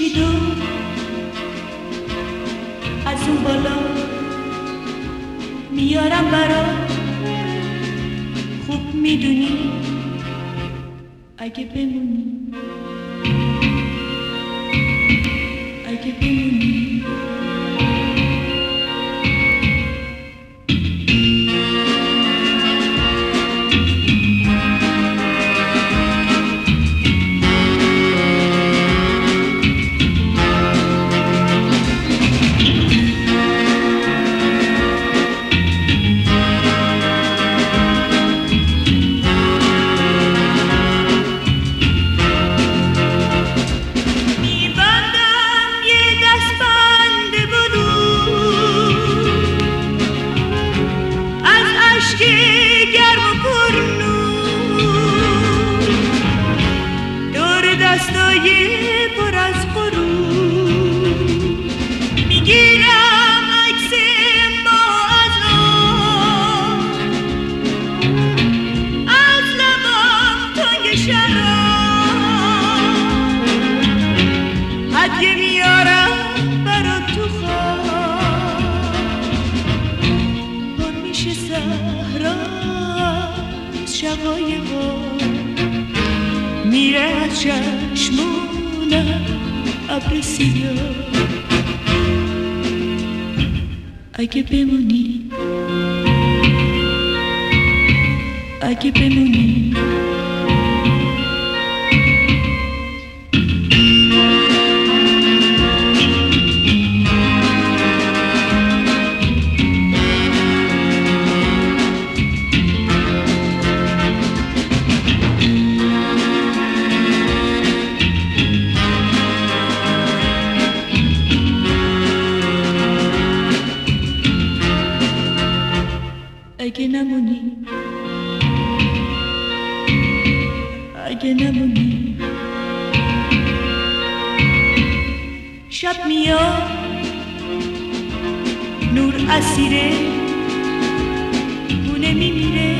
خورشید و از اون بالا میارم برات. خوب میدونی اگه بمونی، اگه بمونی پر از غرور میگیرم عکس ما از لبم تنگ شراب، هدیه میارم برات تو خواب. پر میشه صحرا از شقایقا، میره از چشمونم ابر سیاه. اگه بمونی، اگه بمونی اگه نمونی، اگه نمونی. شب میاد نور اسیره، خونه میمیره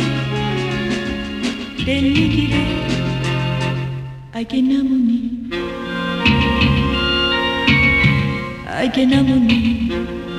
دل میگیره. اگه نمونی، اگه نمونی.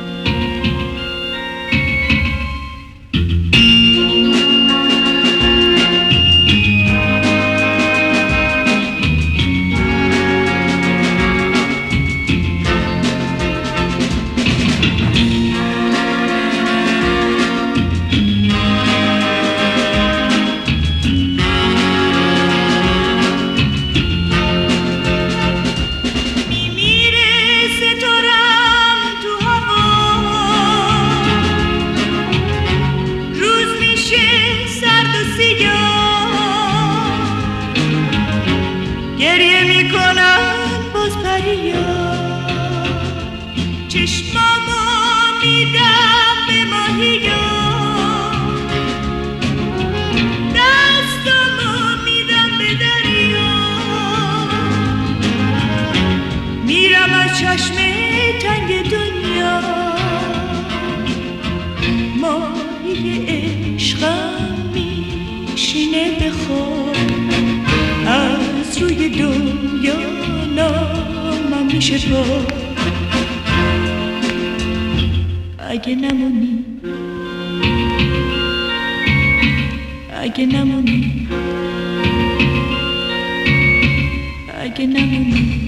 گریه میکنن باز پریا، چشمامو میدم به ماهیا، دستامو میدم به دریا. میرم از چشم تنگ دنیا، ماهی عشقم میشینه به خواب. از روی دنیا نامم میشه با. اگه نمونی، اگه نمونی، اگه نمونی.